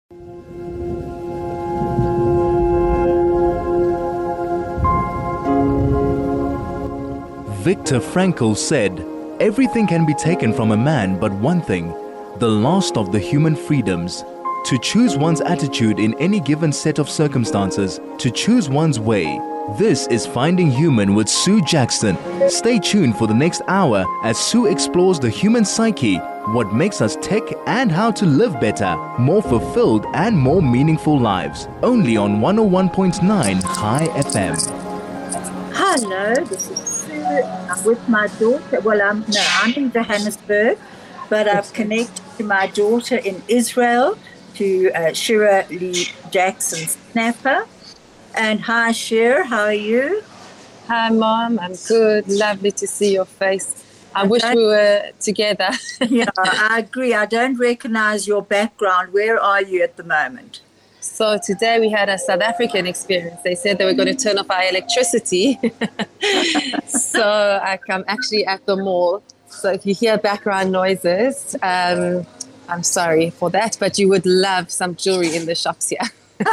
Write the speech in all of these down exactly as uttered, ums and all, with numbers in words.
Viktor Frankl said, "Everything can be taken from a man but one thing, the last of the human freedoms. To choose one's attitude in any given set of circumstances, to choose one's way." This is Finding Human with Sue Jackson. Stay tuned for the next hour as Sue explores the human psyche, what makes us tick, and how to live better, more fulfilled and more meaningful lives. Only on one oh one point nine High F M. Hello, this is Sue. I'm with my daughter. Well, I'm no, I'm in Johannesburg, but I've connected to my daughter in Israel, to uh, Shira Lee Jackson Snapper. And hi, Shir, how are you? Hi, Mom. I'm good. Lovely to see your face. I wish we were together. Yeah, I agree. I don't recognize your background. Where are you at the moment? So today we had a South African experience. They said they were going to turn off our electricity. So I, I'm actually at the mall. So if you hear background noises, um, I'm sorry for that, but you would love some jewelry in the shops here.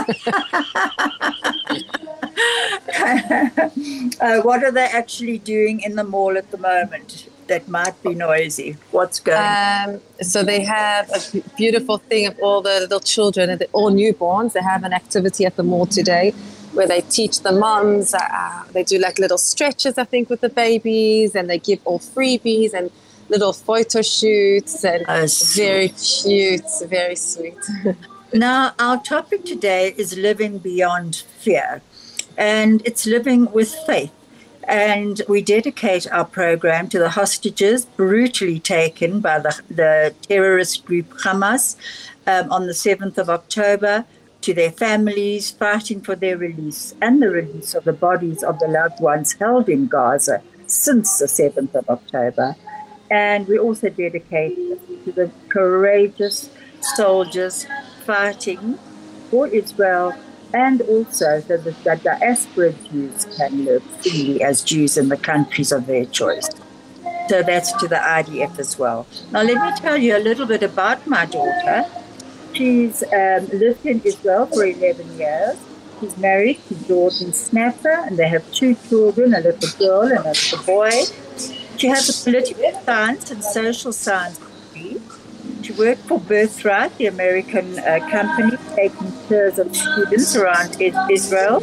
uh, what are they actually doing in the mall at the moment that might be noisy? What's going on? Um, so they have a beautiful thing of all the little children, and all newborns. They have an activity at the mall today where they teach the moms. Uh, they do like little stretches, I think, with the babies, and they give all freebies and little photo shoots, and Oh, very cute, very sweet. Now, our topic today is living beyond fear, and it's living with faith. And we dedicate our program to the hostages brutally taken by the, the terrorist group Hamas um, on the seventh of October, to their families fighting for their release and the release of the bodies of the loved ones held in Gaza since the seventh of October. And we also dedicate to the courageous soldiers fighting for Israel, and also so that the diaspora Jews can live freely as Jews in the countries of their choice. So that's to the I D F as well. Now let me tell you a little bit about my daughter. She's um, lived in Israel for eleven years. She's married to Jordan Snapper, and they have two children, a little girl and a little boy. She has a political science and social science degree. She worked for Birthright, the American uh, company, taking tours of students around Israel.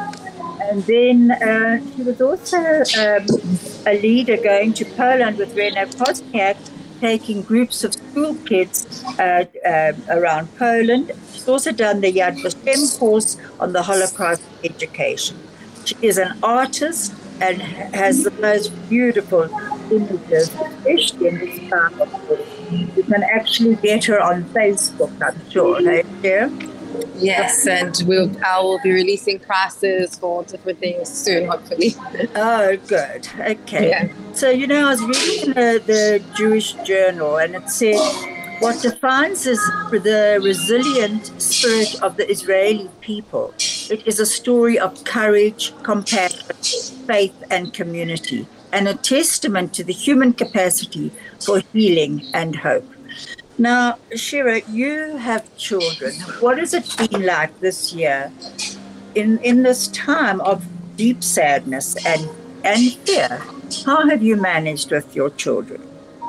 And then uh, she was also um, a leader going to Poland with Rena Pozniak, taking groups of school kids uh, uh, around Poland. She's also done the Yad Vashem course on the Holocaust education. She is an artist and has the most beautiful images, especially in this time of course. You can actually get her on Facebook, I'm sure. Hey, dear? Yes, and we'll I will be releasing prices for different things soon, hopefully. Oh, good. Okay. Yeah. So, you know, I was reading the, the Jewish Journal, and it said what defines is the resilient spirit of the Israeli people. It is a story of courage, compassion, faith, and community, and a testament to the human capacity for healing and hope. Now, Shira, you have children. What has it been like this year in, in this time of deep sadness and, and fear? How have you managed with your children?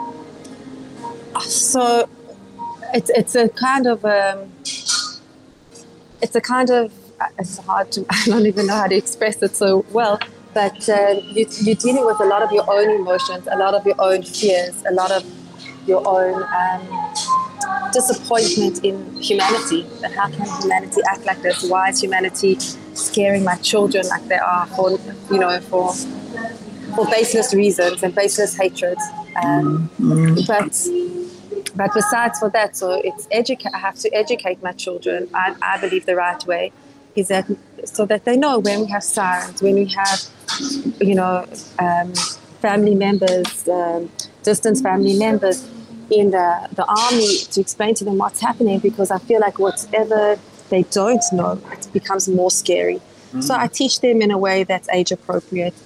So it's it's a kind of um, it's a kind of it's hard to I don't even know how to express it so well. But uh, you, you're dealing with a lot of your own emotions, a lot of your own fears, a lot of your own um, disappointment in humanity. And how can humanity act like this? Why is humanity scaring my children like they are for, you know, for for baseless reasons and baseless hatred? Um, mm-hmm. But but besides for that, so it's educate. I have to educate my children. I, I believe the right way is that so that they know when we have sirens, when we have, you know, um, family members, um, distant family members in the, the army, to explain to them what's happening, because I feel like whatever they don't know, it becomes more scary. Mm-hmm. So I teach them in a way that's age appropriate.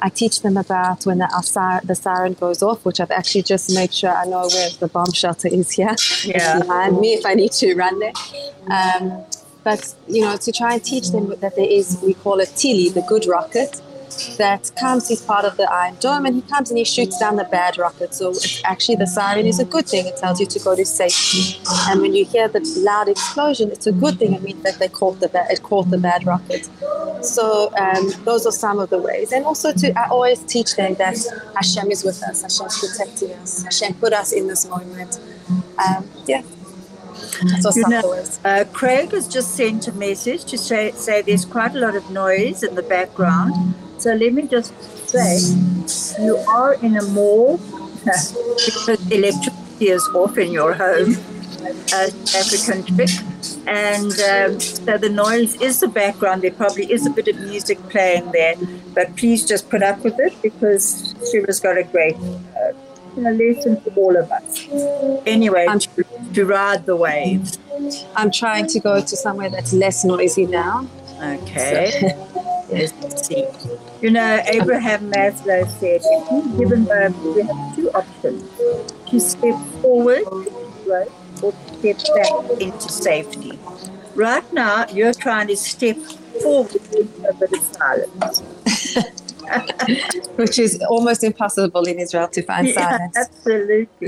I teach them about when the, our sir- the siren goes off, which I've actually just made sure I know where the bomb shelter is here. Yeah. It's behind me if I need to run there. Um, but, you know, to try and teach them that there is, we call it Tili, the good rocket, that comes, he's part of the Iron Dome, and he comes and he shoots down the bad rocket. So it's actually, the siren is a good thing. It tells you to go to safety. And when you hear the loud explosion, it's a good thing. It means that they caught the bad, it caught the bad rocket. So um, those are some of the ways. And also, to I always teach them that Hashem is with us. Hashem's protecting us. Hashem put us in this moment. Um, yeah. So You some know, of the ways. uh, Craig has just sent a message to say, say there's quite a lot of noise in the background. So let me just say, you are in a mall because electricity is off in your home, uh, African trick. And um, so the noise is the background. There probably is a bit of music playing there, but please just put up with it because Shira's got a great uh, you know, lesson for all of us. Anyway, I'm- to, to ride the waves. I'm trying to go to somewhere that's less noisy now. Okay. Yes, see. You know, Abraham Maslow said, if you're given birth, you have two options: to step forward to growth or to step back into safety. Right now, you're trying to step forward into a bit of silence. Which is almost impossible in Israel to find Yeah, silence. absolutely.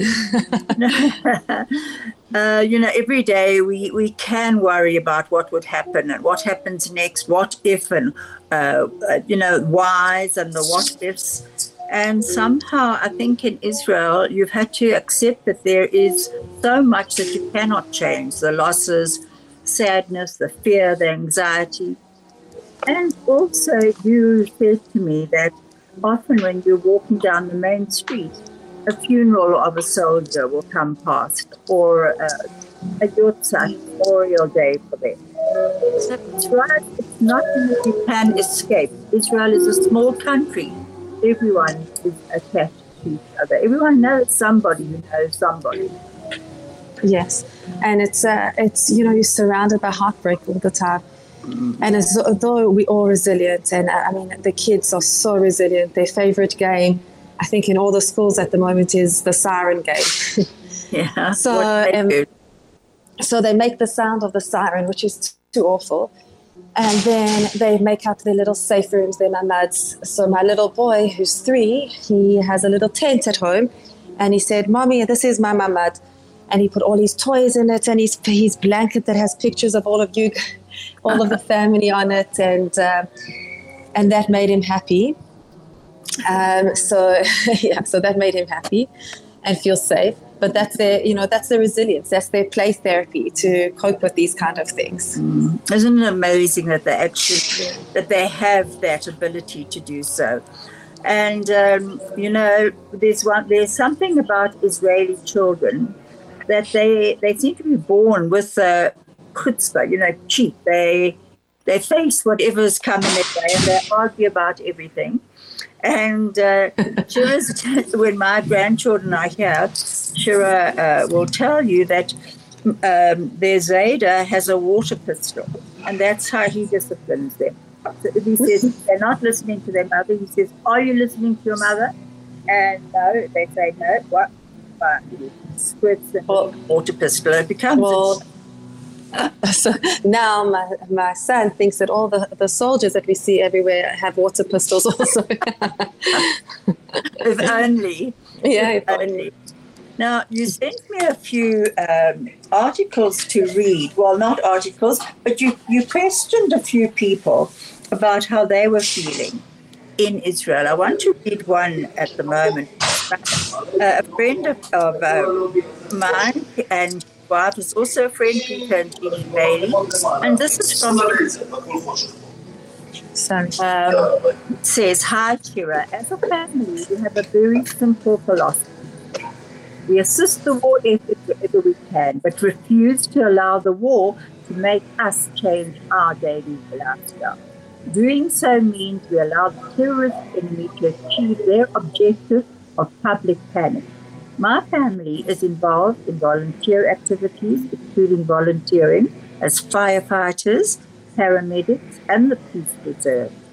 uh, you know, every day we, we can worry about what would happen and what happens next, what if, and, uh, uh, you know, whys and the what ifs. And somehow I think in Israel, you've had to accept that there is so much that you cannot change: the losses, sadness, the fear, the anxiety. And also, you said to me that often when you're walking down the main street, a funeral of a soldier will come past, or uh, a Yotzat Memorial Day for them. So it's right, it's not that you can escape. Israel is a small country. Everyone is attached to each other. Everyone knows somebody who knows somebody. Yes, and it's uh, it's you know, you're surrounded by heartbreak all the time. And as though we're all resilient, and I mean, the kids are so resilient. Their favorite game, I think, in all the schools at the moment is the siren game. Yeah. So, What they um, do. so they make the sound of the siren, which is too awful. And then they make up their little safe rooms, their mamads. So my little boy, who's three, he has a little tent at home. And he said, "Mommy, this is my mamad." And he put all his toys in it, and his, his blanket that has pictures of all of you, all of the family on it. And, uh, and that made him happy. Um, so, yeah, so that made him happy and feel safe. But that's their, you know, that's their resilience. That's their play therapy to cope with these kind of things. Mm. Isn't it amazing that they actually that they have that ability to do so? And um, you know, there's one. There's something about Israeli children that they they seem to be born with a chutzpah, you know, cheek. They they face whatever's coming their way and they argue about everything. And uh, Shira's, when my grandchildren are here, Shira uh, will tell you that um, their Zayda has a water pistol, and that's how he disciplines them. So if he says they're not listening to their mother, he says, "Are you listening to your mother?" And no, they say no. What? But he squirts the Well, water pistol. It becomes Well, so now my, my son thinks that all the, the soldiers that we see everywhere have water pistols also. if only. Yeah, if only. Now, you sent me a few um, articles to read. Well, not articles, but you, you questioned a few people about how they were feeling in Israel. I want to read one at the moment. Uh, a friend of, of uh, mine and wife is also a friend, Peter and Jeannie Bailey, and this is from Sorry. um, it says, "Hi Shira, as a family we have a very simple philosophy. We assist the war effort wherever we can, but refuse to allow the war to make us change our daily lifestyle. Doing so means we allow the terrorist enemy to achieve their objective of public panic. My family is involved in volunteer activities, including volunteering as firefighters, paramedics, and the Peace Reserve.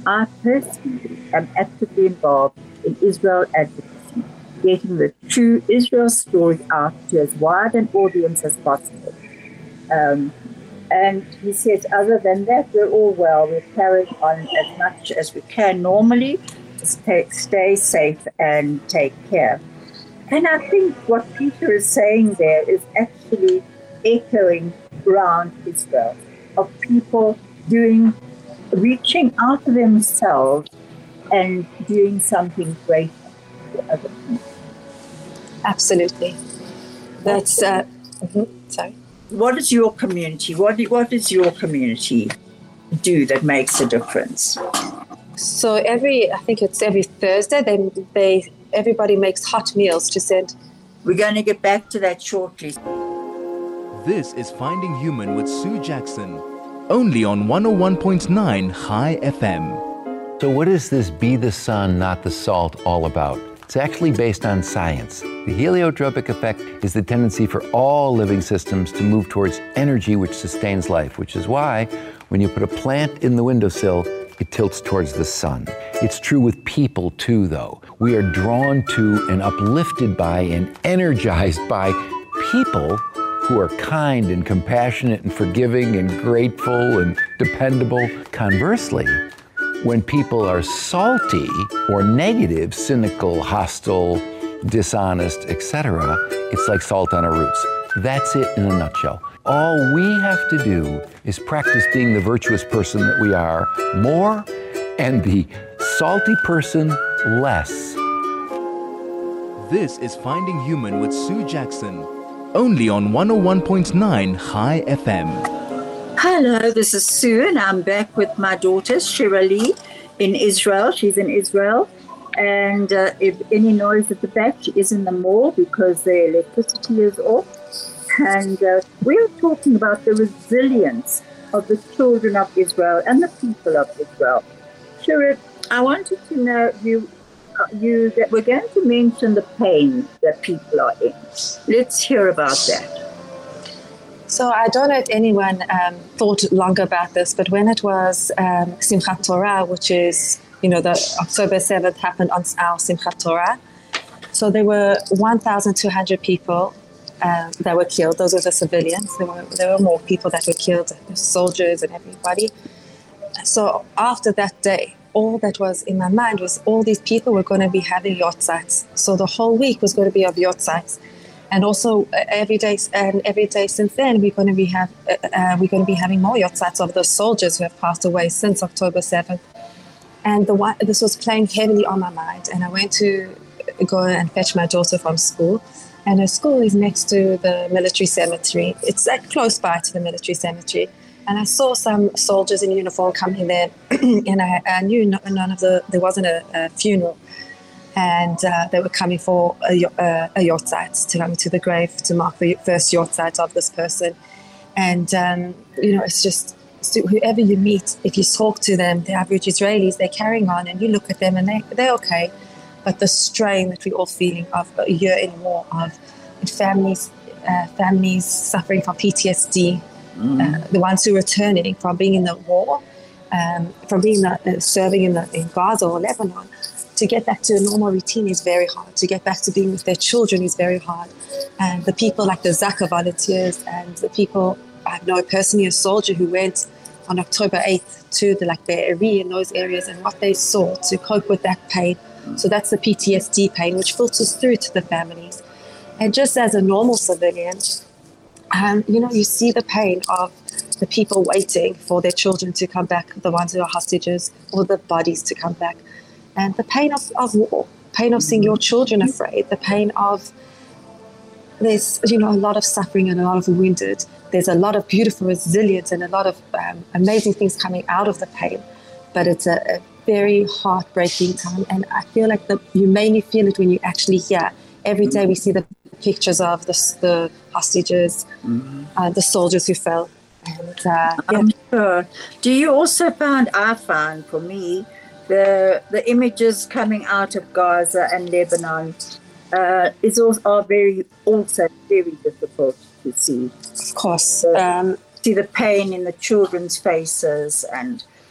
I personally am actively involved in Israel advocacy, getting the true Israel story out to as wide an audience as possible. Um, and he says, other than that, we're all well. We're carrying on as much as we can normally to stay, stay safe and take care. And I think what Peter is saying there is actually echoing around Israel, of people doing, reaching out of themselves and doing something great for other people. Absolutely. That's, uh, mm-hmm. sorry. What is your community? What, what does your community do that makes a difference? So every, I think it's every Thursday, they, they everybody makes hot meals to send. We're going to get back to that shortly. This is Finding Human with Sue Jackson, only on one oh one point nine High F M. So what is this Be the Sun, Not the Salt all about? It's actually based on science. The heliotropic effect is the tendency for all living systems to move towards energy which sustains life, which is why when you put a plant in the windowsill, it tilts towards the sun. It's true with people too, though. We are drawn to and uplifted by and energized by people who are kind and compassionate and forgiving and grateful and dependable. Conversely, when people are salty or negative, cynical, hostile, dishonest, et cetera, it's like salt on our roots. That's it in a nutshell. All we have to do is practice being the virtuous person that we are more and the salty person less. This is Finding Human with Sue Jackson, only on one oh one point nine High F M. Hello, this is Sue, and I'm back with my daughter, Shirley, in Israel. She's in Israel. And uh, if any noise at the back, she is in the mall because the electricity is off. And uh, we're talking about the resilience of the children of Israel and the people of Israel. Shirley, I wanted to know you, uh, you that we're going to mention the pain that people are in. Let's hear about that. So I don't know if anyone um, thought longer about this, but when it was um, Simchat Torah, which is, you know, the October seventh happened on our Simchat Torah. So there were one thousand two hundred people um, that were killed. Those were the civilians. There were, there were more people that were killed, the soldiers and everybody. So after that day, all that was in my mind was all these people were going to be having yortzites. So the whole week was going to be of yortzites. And also uh, every day and every day since then, we're going to be have uh, uh, we're going to be having more yortzites of the soldiers who have passed away since October seventh. And the one, this was playing heavily on my mind. And I went to go and fetch my daughter from school. And her school is next to the military cemetery. It's like close by to the military cemetery. And I saw some soldiers in uniform coming there. And I, I knew none of the, there wasn't a, a funeral. And uh, they were coming for a, a, a yortzeit to come to the grave to mark the first yortzeit of this person. And, um, you know, it's just, so whoever you meet, if you talk to them, the average Israelis, they're carrying on and you look at them and they, they're okay. But the strain that we're all feeling of a year in war, of families, uh, families suffering from P T S D, mm. uh, the ones who are returning from being in the war, um, from being the, uh, serving in, the, in Gaza or Lebanon, to get back to a normal routine is very hard. To get back to being with their children is very hard. And the people like the Zaka volunteers and the people, I know personally a soldier who went on October eighth to the like Be'eri in those areas, and what they saw to cope with that pain. So that's the P T S D pain, which filters through to the families. And just as a normal civilian, um, you know, you see the pain of the people waiting for their children to come back, the ones who are hostages, or the bodies to come back. And the pain of, of war, pain of seeing your children afraid, the pain of there's, you know, a lot of suffering and a lot of wounded. There's a lot of beautiful resilience and a lot of um, amazing things coming out of the pain. But it's a, a very heartbreaking time. And I feel like the, you mainly feel it when you actually hear. Every day we see the pictures of the, the hostages, mm-hmm. uh, the soldiers who fell. And, uh, yeah. I'm sure. Do you also find, I find for me, the the images coming out of Gaza and Lebanon uh, is also are very also very difficult to see. Of course, uh, um, see the pain in the children's faces, and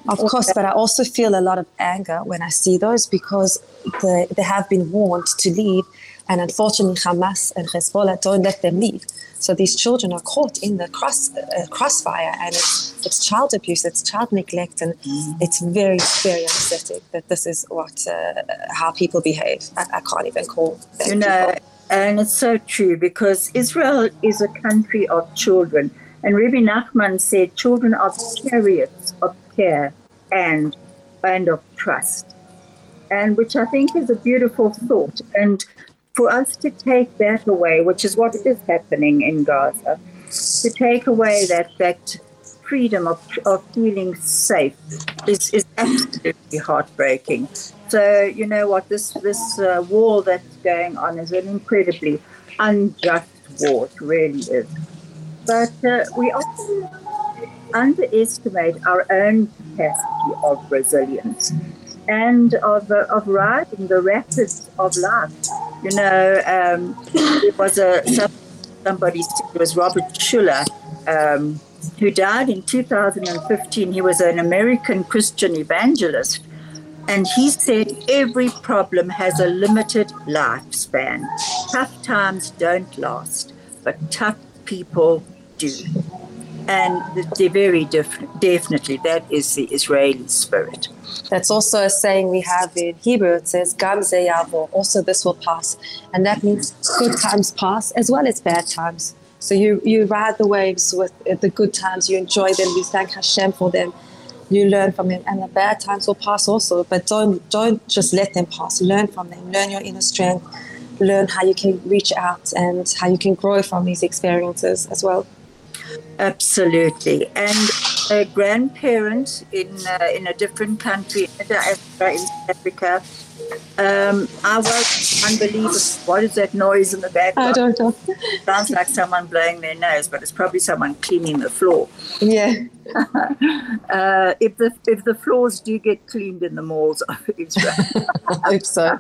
Of course, but I also feel a lot of anger when I see those because the, they have been warned to leave, and unfortunately Hamas and Hezbollah don't let them leave. So these children are caught in the cross uh, crossfire, and it's, it's child abuse, it's child neglect, and mm. it's very, very upsetting that this is what uh, how people behave. I, I can't even call them. You know, people. And it's so true because Israel is a country of children. And Rabbi Nachman said children are chariots of care and, and of trust, and which I think is a beautiful thought. And for us to take that away, which is what is happening in Gaza, to take away that, that freedom of, of feeling safe is, is absolutely heartbreaking. So, you know what, this, this uh, war that's going on is an incredibly unjust war. It really is. But uh, we often underestimate our own capacity of resilience and of uh, of riding the rapids of life. You know, um, there was a somebody, it was Robert Schuller, um, who died in two thousand fifteen. He was an American Christian evangelist. And he said every problem has a limited lifespan. Tough times don't last, but tough people do. And they're very different. Definitely, that is the Israeli spirit. That's also a saying we have in Hebrew. It says, Gam ze yavor, also this will pass. And that means good times pass as well as bad times. So you, you ride the waves with the good times, you enjoy them, you thank Hashem for them, you learn from them. And the bad times will pass also, but don't, don't just let them pass. Learn from them, learn your inner strength, learn how you can reach out and how you can grow from these experiences as well. Absolutely. And a grandparent in uh, in a different country, in South Africa, um, I was unbelievable. What is that noise in the background? I don't know. Sounds like someone blowing their nose, but it's probably someone cleaning the floor. Yeah. uh, if the if the floors do get cleaned in the malls of Israel. I hope so.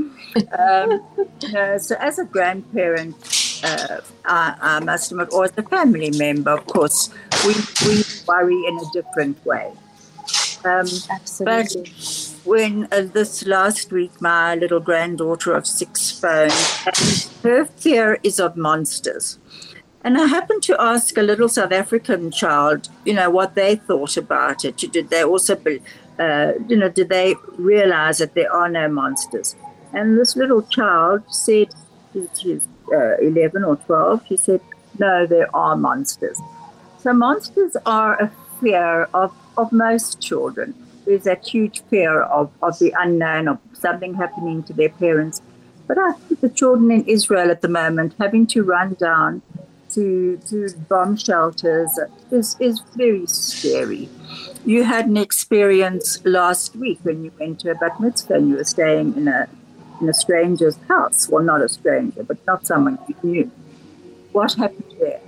um, no, so as a grandparent, uh, I, I must admit, or as a family member, of course, we, we worry in a different way. Um, Absolutely. But when uh, this last week, my little granddaughter of six phoned, and her fear is of monsters. And I happened to ask a little South African child, you know, what they thought about it. Did they also, uh, you know, did they realize that there are no monsters? And this little child said, she's uh, eleven or twelve, she said, no, there are monsters. So monsters are a fear of, of most children. There's that huge fear of, of the unknown, of something happening to their parents. But I think the children in Israel at the moment having to run down to, to bomb shelters is, is very scary. You had an experience last week when you went to a bat mitzvah and you were staying in a in a stranger's house. Well, not a stranger, but not someone you knew. What happened there?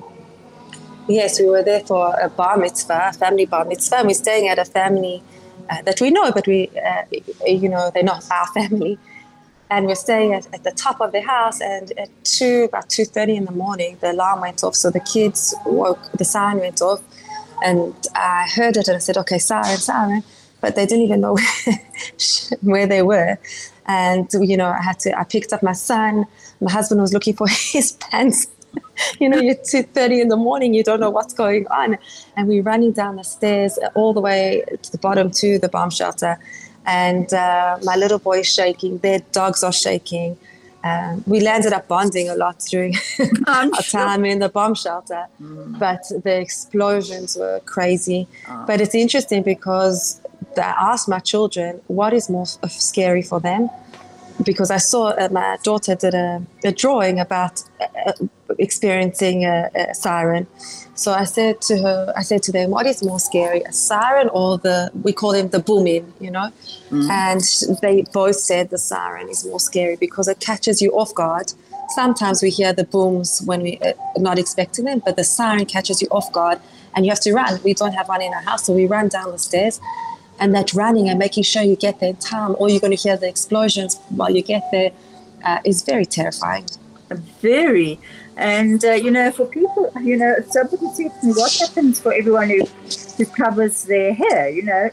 Yes, we were there for a bar mitzvah, a family bar mitzvah, and we're staying at a family uh, that we know, but we, uh, you know, they're not our family. And we're staying at, at the top of the house, and at two, about two thirty in the morning, the alarm went off. So the kids woke, the siren went off, and I heard it, and I said, okay, siren, siren. But they didn't even know where, where they were. And, you know, I had to, I picked up my son. My husband was looking for his pants. You know, you're two thirty in the morning, you don't know what's going on. And we're running down the stairs all the way to the bottom to the bomb shelter. And uh, my little boy is shaking. Their dogs are shaking. Um, we landed up bonding a lot during our time in the bomb shelter. Mm. But the explosions were crazy. Oh. But it's interesting because I asked my children what is most scary for them, because I saw uh, my daughter did a, a drawing about uh, experiencing a, a siren. So I said to her, I said to them, what is more scary, a siren or the, we call them the booming, you know? Mm. And they both said the siren is more scary because it catches you off guard. Sometimes we hear the booms when we are not expecting them, but the siren catches you off guard and you have to run. We don't have one in our house, so we run down the stairs. And that running and making sure you get there in time, or you're going to hear the explosions while you get there, uh, is very terrifying. Very. And, uh, you know, for people, you know, somebody said to me, what happens for everyone who, who covers their hair? You know,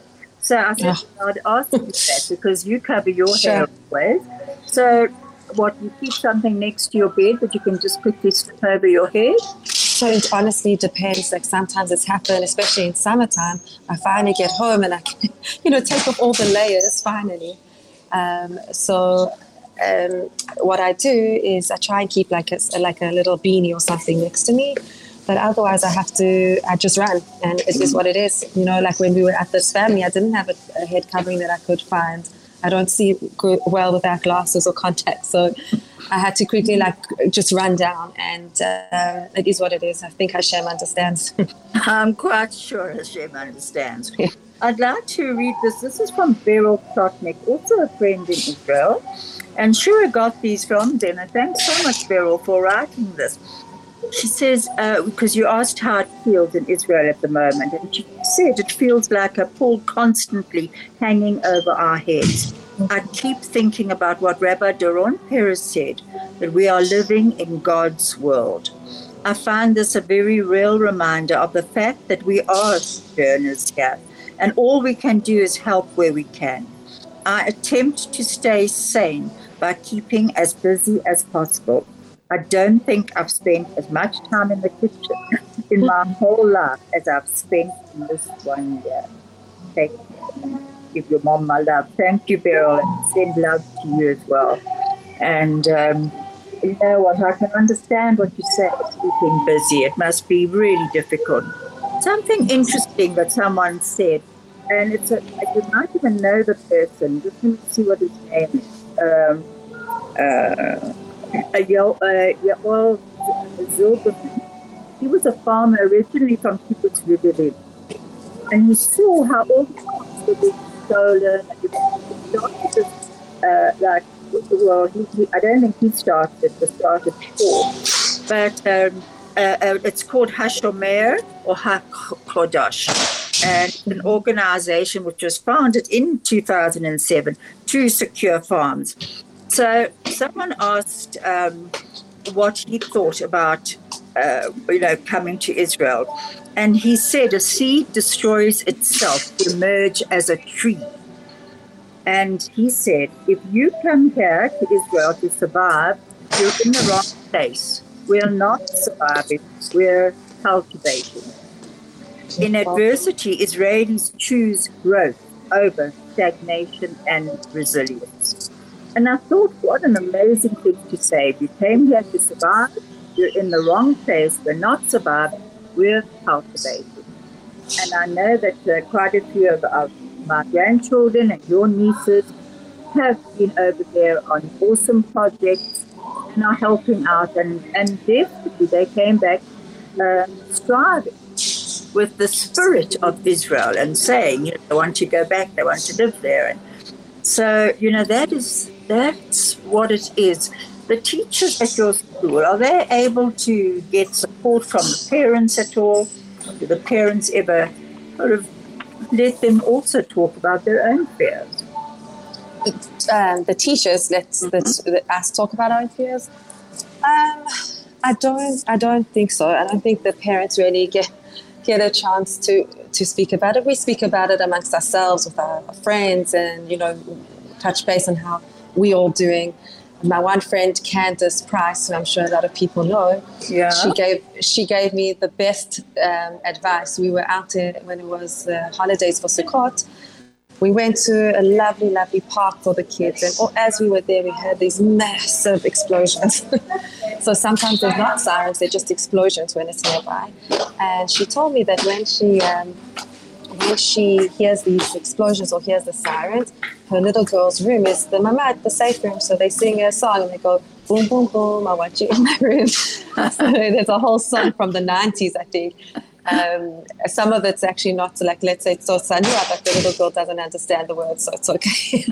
So I said, Oh. I'd ask you that because you cover your Sure. hair always. So what, you keep something next to your bed that you can just quickly slip over your head? So it honestly depends. Like sometimes it's happened, especially in summertime. I finally get home and I can, you know, take off all the layers finally. Um, so um, what I do is I try and keep like a, like a little beanie or something next to me. But otherwise I have to, I just run and it is what it is. You know, like when we were at this family, I didn't have a, a head covering that I could find. I don't see good, well without glasses or contacts. So I had to quickly like just run down and uh, it is what it is. I think Hashem understands. I'm quite sure Hashem understands. I'd like to read this. This is from Beryl Plotnick, also a friend in Israel. And sure, I got these from them. And thanks so much, Beryl, for writing this. She says, uh, because you asked how it feels in Israel at the moment, and she said it feels like a pall constantly hanging over our heads. I keep thinking about what Rabbi Doron Perez said, that we are living in God's world. I find this a very real reminder of the fact that we are sojourners here, and all we can do is help where we can. I attempt to stay sane by keeping as busy as possible. I don't think I've spent as much time in the kitchen in my whole life as I've spent in this one year. Take give your mom my love. Thank you, Beryl, and send love to you as well. And um, you know what, I can understand what you say about keeping busy. It must be really difficult. Something interesting that someone said, and it's a, you might even know the person. Just let me see what his name is. Um, uh, A Yoel Zilberman. He was a farmer originally from Kibbutz Rivoli, and he saw how all the crops were being stolen. He started, uh, like, well, he, he, I don't think he started, it started before, but um, uh, uh, it's called Hashomer or HaKodosh, and an organization which was founded in two thousand seven to secure farms. So someone asked um, what he thought about, uh, you know, coming to Israel. And he said a seed destroys itself to emerge as a tree. And he said, if you come here to Israel to survive, you're in the wrong place. We're not surviving, we're cultivating. In adversity, Israelis choose growth over stagnation and resilience. And I thought, what an amazing thing to say. If you came here to survive, you're in the wrong place. We're not surviving, we're cultivating. And I know that uh, quite a few of, of my grandchildren and your nieces have been over there on awesome projects and are helping out. And, and definitely they came back uh, striving with the spirit of Israel and saying, you know, they want to go back, they want to live there. And so, you know, that is... That's what it is. The teachers at your school, are they able to get support from the parents at all? Do the parents ever sort of let them also talk about their own fears? Um, the teachers let, mm-hmm. let us talk about our own fears. Um, I don't. I don't think so. I don't think the parents really get get a chance to to speak about it. We speak about it amongst ourselves with our friends, and you know, touch base on how we all doing. My one friend, Candace Price, who I'm sure a lot of people know, yeah. she gave she gave me the best um, advice. We were out there when it was the holidays for Sukkot. We went to a lovely, lovely park for the kids, and as we were there, we heard these massive explosions. So sometimes there's not sirens; they're just explosions when it's nearby. And she told me that when she um, when she hears these explosions or hears the sirens, her little girl's room is the mamad, the safe room. So they sing a song and they go, boom, boom, boom, I want you in my room. So there's a whole song from the nineties, I think. Um, some of it's actually not like, let's say, so Sanua, but the little girl doesn't understand the words, so it's okay.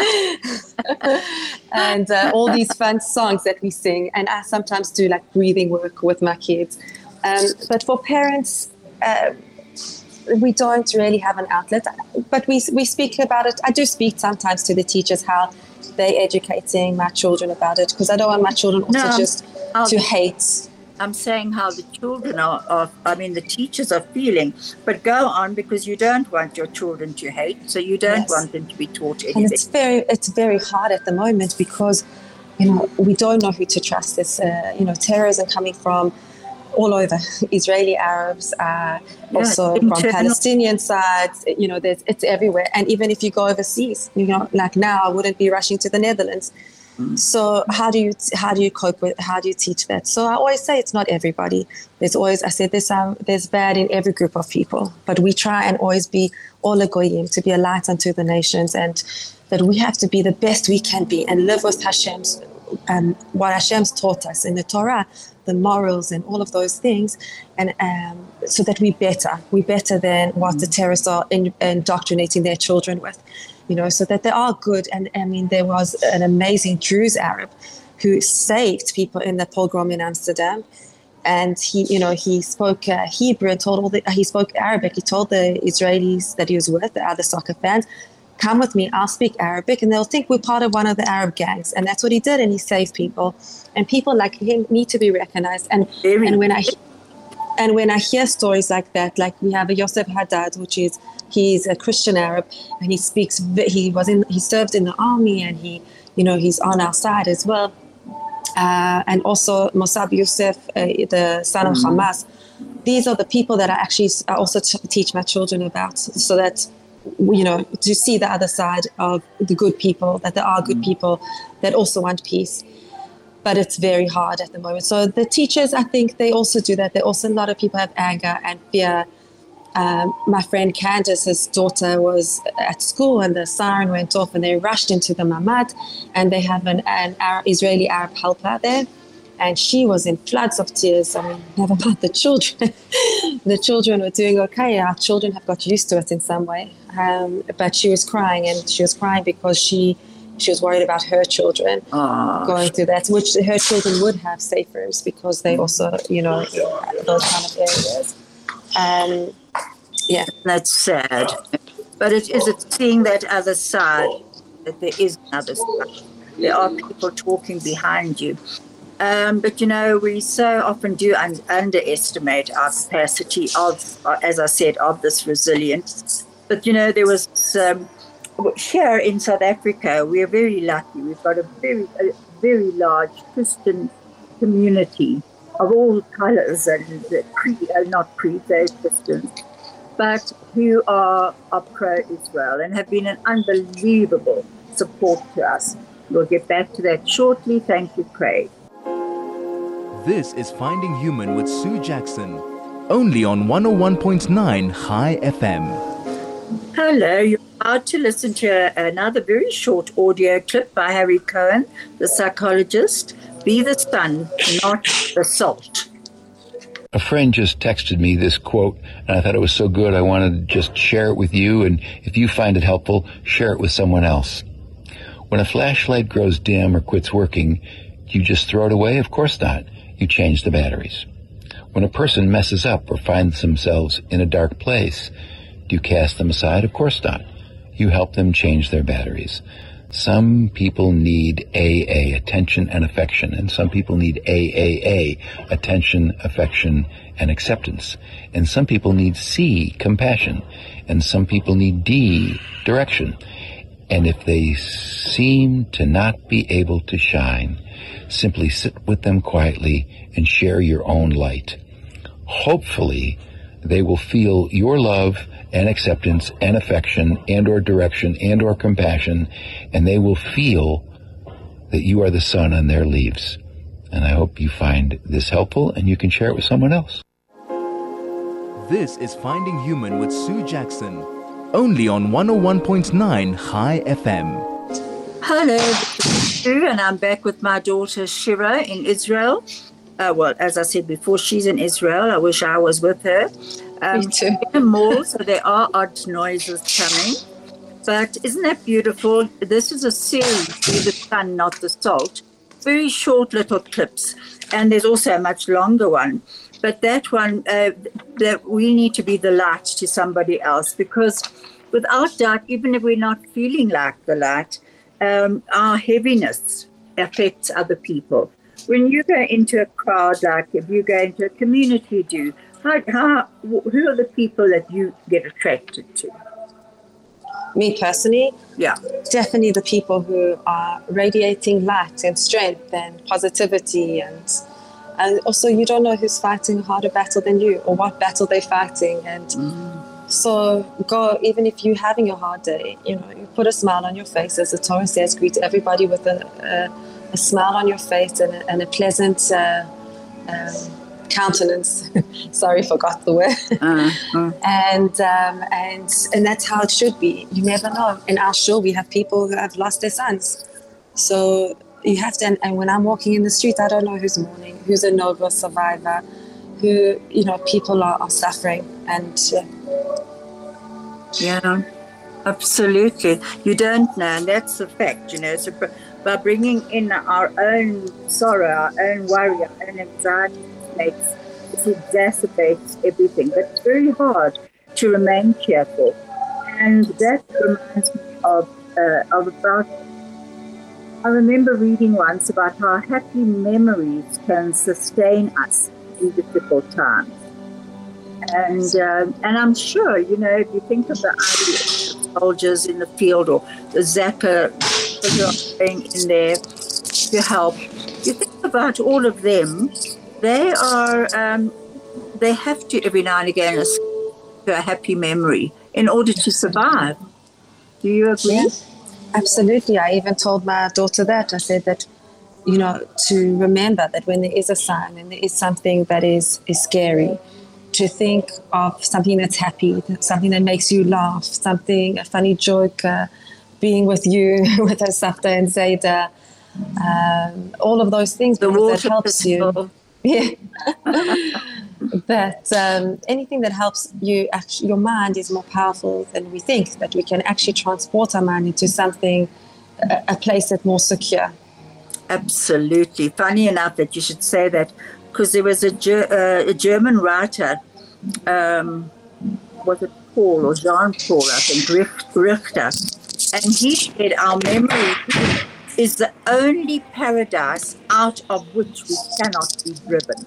And uh, all these fun songs that we sing, and I sometimes do like breathing work with my kids. Um, but for parents, uh, we don't really have an outlet, but we we speak about it. I do speak sometimes to the teachers how they're educating my children about it, because I don't want my children also no, just I'll, to hate I'm saying how the children are, are, I mean, the teachers are feeling. But go on, because you don't want your children to hate, so you don't yes. want them to be taught anything. And it's very, it's very hard at the moment because, you know, we don't know who to trust. There's, uh, you know, terrorism coming from all over, Israeli Arabs, uh, yeah, also internal. From Palestinian sides, you know, there's, it's everywhere. And even if you go overseas, you know, like now, I wouldn't be rushing to the Netherlands. So how do you how do you cope with how do you teach that? So I always say it's not everybody. There's always I said there's um, there's bad in every group of people, but we try and always be Ola Goyim, to be a light unto the nations, and that we have to be the best we can be and live with Hashem's um, what Hashem's taught us in the Torah, the morals and all of those things, and um, so that we better we better than what the terrorists are in, indoctrinating their children with. You know, so that they are good. And I mean, there was an amazing Druze Arab who saved people in the pogrom in Amsterdam. And he, you know, he spoke uh, Hebrew and told all the, he spoke Arabic. He told the Israelis that he was with, the other soccer fans, come with me, I'll speak Arabic. And they'll think we're part of one of the Arab gangs. And that's what he did. And he saved people. And people like him need to be recognized. And, and when I and when I hear stories like that, like we have a Yosef Haddad, which is, he's a Christian Arab, and he speaks. He was in. He served in the army, and he, you know, he's on our side as well. Uh, and also Mossab Youssef, uh, the son of mm-hmm. Hamas. These are the people that I actually I also t- teach my children about, so that you know to see the other side of the good people. That there are good mm-hmm. people that also want peace. But it's very hard at the moment. So the teachers, I think, they also do that. They also, a lot of people have anger and fear. Um, my friend Candace's daughter was at school and the siren went off and they rushed into the mamad, and they have an, an Arab, Israeli Arab helper there. And she was in floods of tears. I mean, never mind the children. The children were doing okay. Our children have got used to it in some way. Um, but she was crying, and she was crying because she... She was worried about her children Aww. going through that, which her children would have safe rooms because they also, you know, those kind of areas. Um, yeah. That's sad. But it is it seeing that other side, that there is another side. There are people talking behind you. Um, but, you know, we so often do un- underestimate our capacity of, as I said, of this resilience. But, you know, there was... Um, Here in South Africa, we are very lucky. We've got a very, a very large Christian community of all colors and pre, uh, not pre, they're Christians, but who are, are pro-Israel and have been an unbelievable support to us. We'll get back to that shortly. Thank you, Craig. This is Finding Human with Sue Jackson, only on one oh one point nine High F M. Hello, you're about to listen to another very short audio clip by Harry Cohen, the psychologist. Be the sun, not the salt. A friend just texted me this quote, and I thought it was so good I wanted to just share it with you, and if you find it helpful, share it with someone else. When a flashlight grows dim or quits working, you just throw it away? Of course not. You change the batteries. When a person messes up or finds themselves in a dark place, do you cast them aside? Of course not. You help them change their batteries. Some people need A A, attention and affection, and some people need A A A, attention, affection, and acceptance. And some people need C, compassion, and some people need D, direction. And if they seem to not be able to shine, simply sit with them quietly and share your own light. Hopefully, they will feel your love and acceptance and affection and or direction and or compassion, and they will feel that you are the sun on their leaves. And I hope you find this helpful and you can share it with someone else. This is Finding Human with Sue Jackson, only on one oh one point nine High F M. Hello, this is Sue, and I'm back with my daughter Shira in Israel. Uh, well, as I said before, she's in Israel. I wish I was with her. Um, Me too. In the mall, so there are odd noises coming. But isn't that beautiful? This is a series, Be the Sun, Not the Salt. Very short little clips. And there's also a much longer one. But that one, uh, that we need to be the light to somebody else, because without doubt, even if we're not feeling like the light, um, our heaviness affects other people. when you go into a crowd, like if you go into a community do, how, how, who are the people that you get attracted to? Me personally? Yeah. Definitely the people who are radiating light and strength and positivity, and and also you don't know who's fighting a harder battle than you or what battle they're fighting. And mm. so go, even if you're having a hard day, you know, you put a smile on your face, as the Torah says, greet everybody with a, a, a smile on your face and a, and a pleasant uh, um, countenance. Sorry, forgot the word. Uh, uh. And um, and and that's how it should be. You never know. In our shul, we have people who have lost their sons. So you have to, and, and when I'm walking in the street, I don't know who's mourning, who's a Nova survivor, who, you know, people are, are suffering. And yeah. Yeah, absolutely. You don't know, and that's the fact, you know. So by bringing in our own sorrow, our own worry, our own anxiety, makes it exacerbates everything. But it's very hard to remain cheerful, and that reminds me of uh, of about. I remember reading once about how happy memories can sustain us in difficult times, and uh, and I'm sure, you know, if you think of the Irish soldiers in the field or the Zaka going in there to help, you think about all of them. They are, um, they have to every now and again to a happy memory in order to survive. Do you agree? Yes, absolutely. I even told my daughter that. I said that, you know, to remember that when there is a sign and there is something that is, is scary, to think of something that's happy, something that makes you laugh, something, a funny joke, uh, being with you, with a Safta and Zayda, um, all of those things, the because that helps you. Yeah, that um, anything that helps you, actually, your mind is more powerful than we think, that we can actually transport our mind into something, a, a place that's more secure. Absolutely. Funny enough that you should say that, because there was a, uh, a German writer, um, was it Paul or Jean-Paul, I think, Richter, and he said our memory is the only paradise out of which we cannot be driven.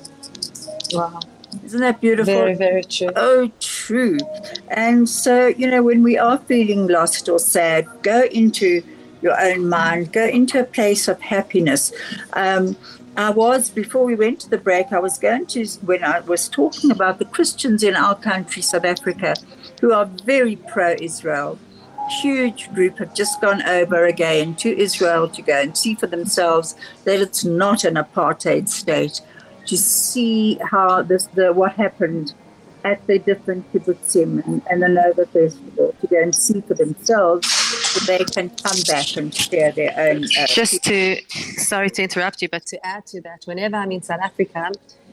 Wow. Isn't that beautiful? Very, very true. Oh, true. And so, you know, when we are feeling lost or sad, go into your own mind, go into a place of happiness. Um, I was, before we went to the break, I was going to, when I was talking about the Christians in our country, South Africa, who are very pro-Israel. Huge group have just gone over again to Israel to go and see for themselves that it's not an apartheid state, to see how this the what happened at the different kibbutzim and, and the Nova Festival, to go and see for themselves so they can come back and share their own. Uh, Just to, sorry to interrupt you, but to add to that, whenever I'm in South Africa,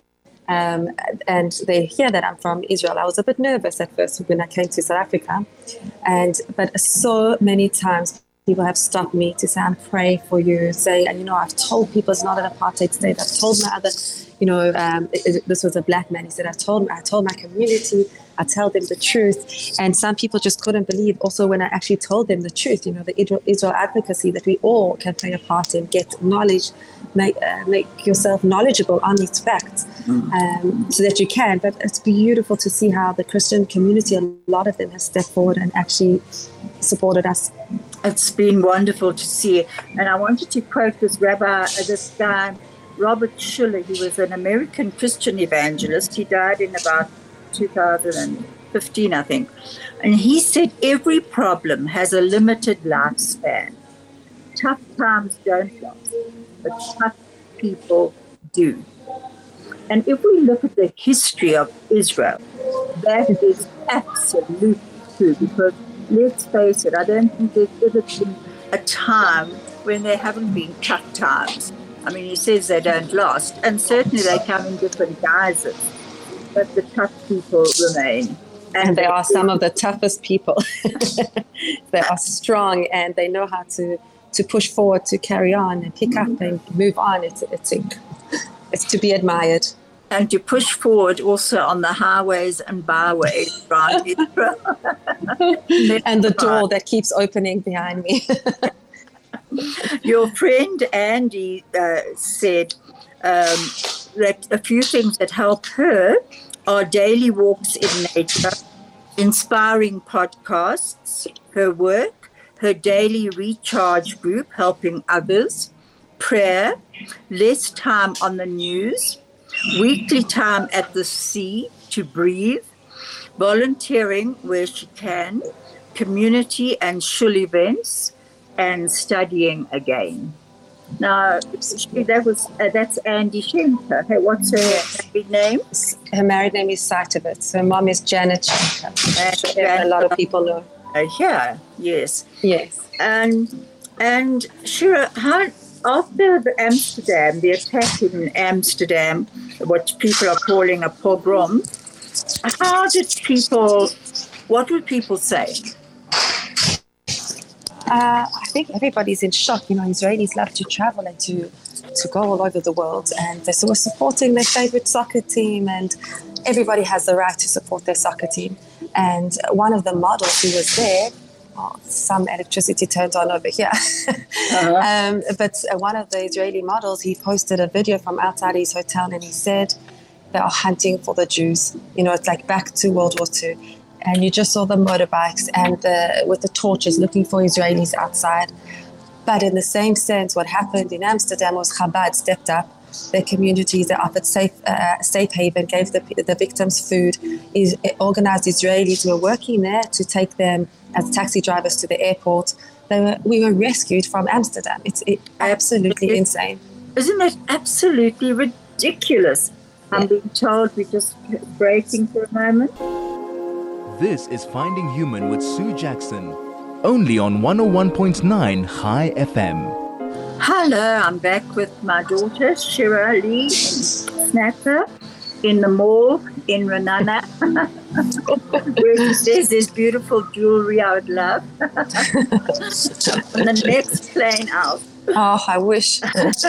Um, and they hear that I'm from Israel, I was a bit nervous at first when I came to South Africa, and but so many times people have stopped me to say, I'm praying for you, say, and you know, I've told people it's not an apartheid state. I've told my other, you know, um, it, it, this was a black man. He said, I told, I told my community, I tell them the truth. And some people just couldn't believe also when I actually told them the truth, you know, the Israel, Israel advocacy, that we all can play a part in, get knowledge, make, uh, make yourself knowledgeable on these facts, um, so that you can. But it's beautiful to see how the Christian community, a lot of them have stepped forward and actually supported us. It's been wonderful to see. And I wanted to quote this rabbi, uh, this guy, Robert Schuller. He was an American Christian evangelist. He died in about two thousand fifteen, I think. And he said, every problem has a limited lifespan. Tough times don't last, but tough people do. And if we look at the history of Israel, that is absolutely true, because let's face it, I don't think there's ever been a time when there haven't been tough times. I mean, he says they don't last, and certainly they come in different guises, but the tough people remain. And, and they are some of the toughest people. They are strong, and they know how to, to push forward, to carry on and pick up and move on. It's, it's, it's to be admired. And to push forward also on the highways and byways, right? And the door that keeps opening behind me. Your friend Andy uh, said um, that a few things that help her are daily walks in nature, inspiring podcasts, her work, her daily recharge group helping others, prayer, less time on the news, weekly time at the sea to breathe, volunteering where she can, community and shul events, and studying again. Now, she, that was uh, that's Andy Schenker. Hey, what's her married name? Her married name is Saitovitz. Her mom is Janet Schenker. Uh, a lot of people know. Uh, yeah, yes. Yes. And, and Shira, how, after the Amsterdam, the attack in Amsterdam, what people are calling a pogrom, how did people, what were people saying? Uh, I think everybody's in shock. You know, Israelis love to travel and to, to go all over the world. And they were supporting their favorite soccer team. And everybody has the right to support their soccer team. And one of the models who was there, oh, some electricity turned on over here. uh-huh. um, but one of the Israeli models, he posted a video from outside his hotel and he said they are hunting for the Jews. You know, it's like back to World War Two. And you just saw the motorbikes and the, with the torches looking for Israelis outside. But in the same sense, what happened in Amsterdam was Chabad stepped up. Their communities, they offered safe, uh, safe haven, gave the, the victims food. Is, organized Israelis who were working there to take them as taxi drivers to the airport. They were, we were rescued from Amsterdam. It's it, absolutely it's, insane. Isn't it absolutely ridiculous? I'm being told we're just breaking for a moment. This is Finding Human with Sue Jackson, only on one oh one point nine High F M. Hello, I'm back with my daughter, Shira Lee Snapper, in the mall in Renana, where she says there's beautiful jewelry I would love. The next plane out. Oh, I wish.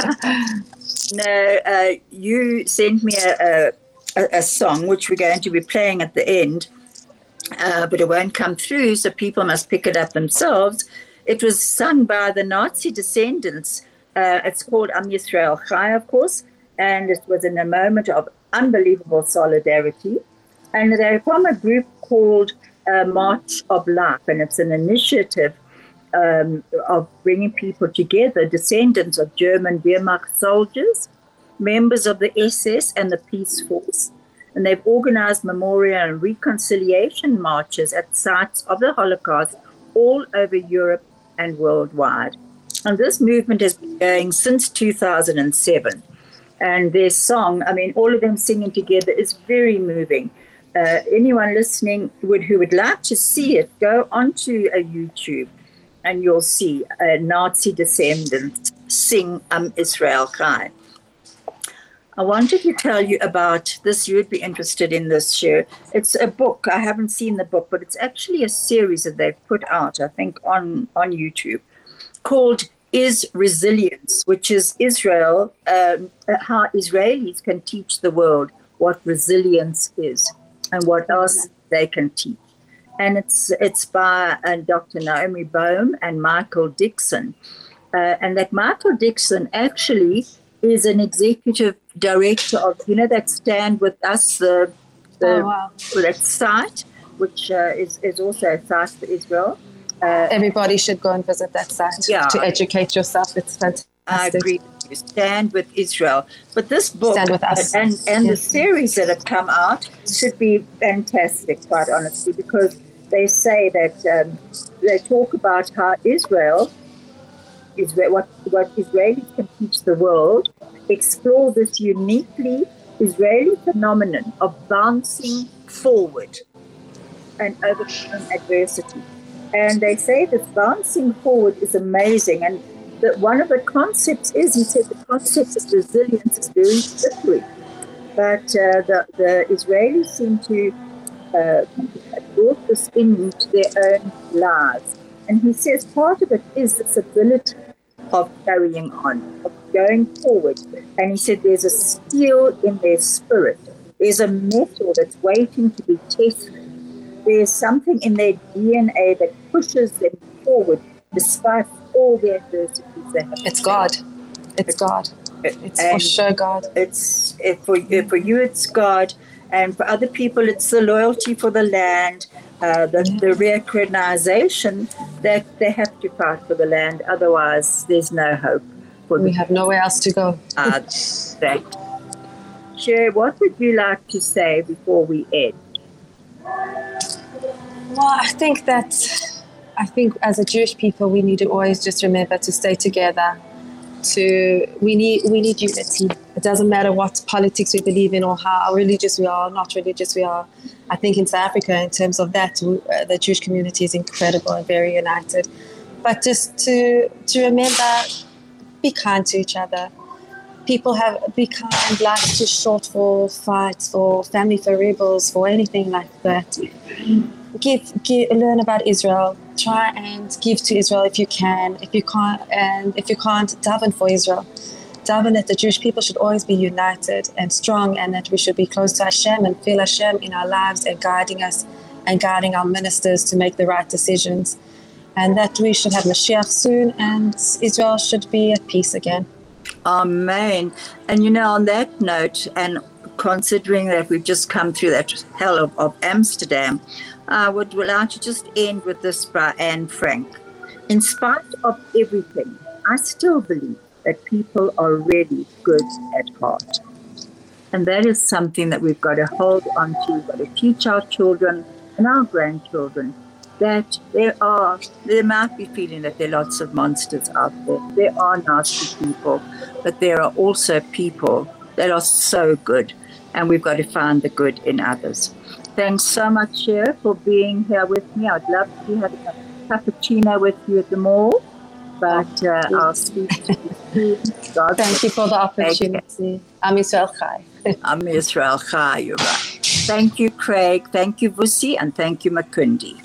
No, uh, you sent me a, a, a song, which we're going to be playing at the end. Uh, but it won't come through, so people must pick it up themselves. It was sung by the Nazi descendants. Uh, it's called Am Yisrael Chai, of course, and it was in a moment of unbelievable solidarity. And they're from a group called uh, March of Life, and it's an initiative um, of bringing people together, descendants of German Wehrmacht soldiers, members of the S S and the Peace Force. And they've organized memorial and reconciliation marches at sites of the Holocaust all over Europe and worldwide. And this movement has been going since two thousand seven. And their song, I mean, all of them singing together is very moving. Uh, anyone listening would, who would like to see it, go onto a YouTube and you'll see a Nazi descendants sing Am Yisrael Chai. I wanted to tell you about this. You would be interested in this, Shir. It's a book. I haven't seen the book, but it's actually a series that they've put out, I think, on, on YouTube, called Is Resilience, which is Israel, um, how Israelis can teach the world what resilience is and what else they can teach. And it's it's by uh, Doctor Naomi Bohm and Michael Dixon. Uh, and that Michael Dixon actually is an executive director of, you know, that Stand With Us, the, the oh, wow. that site, which uh, is, is also a site for Israel. Uh, Everybody should go and visit that site yeah, to educate yourself. It's fantastic. I agree with you. Stand With Israel. But this book Stand With Us. and, and yes. the series that have come out should be fantastic, quite honestly, because they say that um, they talk about how Israel Israel, what, what Israelis can teach the world, explore this uniquely Israeli phenomenon of bouncing forward and overcoming adversity. And they say this bouncing forward is amazing. And that one of the concepts is, he said, the concept of resilience is very slippery. But uh, the, the Israelis seem to uh, have brought this into their own lives. And he says part of it is this ability of carrying on, of going forward. And he said there's a steel in their spirit. There's a metal that's waiting to be tested. There's something in their D N A that pushes them forward despite all the adversities they have. It's God. It's God. It's and for sure God. It's it, for for you, it's God, and for other people, it's the loyalty for the land, uh, the yeah. the recognition that they have to fight for the land. Otherwise, there's no hope. For we have nowhere else to go. uh, that. Sherry, what would you like to say before we end? Well, I think that I think as a Jewish people, we need to always just remember to stay together. To we need we need unity. It doesn't matter what politics we believe in or how religious we are or not religious we are. I think in South Africa, in terms of that, uh, the Jewish community is incredible and very united. But just to to remember, be kind to each other. People have be kind. Life's too short for fights, for family, for rebels, for anything like that. Give, give, learn about Israel. Try and give to Israel if you can. If you can't, and if you can't, daven for Israel. Daven that the Jewish people should always be united and strong, and that we should be close to Hashem and feel Hashem in our lives and guiding us and guiding our ministers to make the right decisions. And that we should have Mashiach soon, and Israel should be at peace again. Amen. And you know, on that note, and considering that we've just come through that hell of, of Amsterdam, I would like to just end with this by Anne Frank. In spite of everything, I still believe that people are really good at heart. And that is something that we've got to hold on to. We've got to teach our children and our grandchildren that there are, they might be feeling that there are lots of monsters out there. There are nasty people, but there are also people that are so good, and we've got to find the good in others. Thanks so much, Cher, for being here with me. I'd love to have a cappuccino with you at the mall, but uh, I'll speak to you soon. God Thank you for the opportunity. Am Yisrael Chai. Am Yisrael Chai, you're right. Thank you, Craig. Thank you, Vusi, and thank you, Makundi.